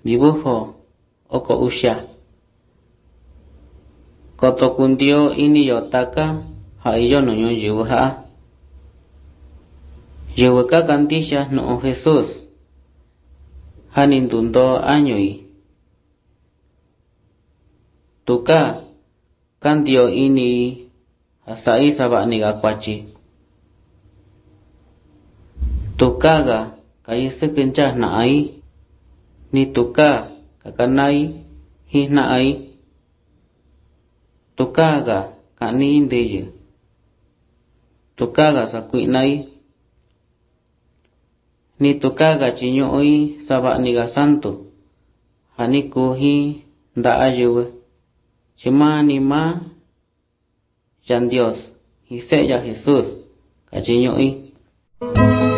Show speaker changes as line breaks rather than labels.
dibujo oko usha koto kundio ini yotaka haiyo no yuha yuwaka kantisha no Jesús hanindundo anyoi tuka kandio ini asai sabani ga kwachi tukaga kayese kenca na ai ni tuka kakanai hi na ai tukaga kani indeje tukaga sakui nai ni tukaga chiñoi sabani ga santo haniku hi nda ayuwe chimani ma Yan Dios, y sella Jesús, cachiño y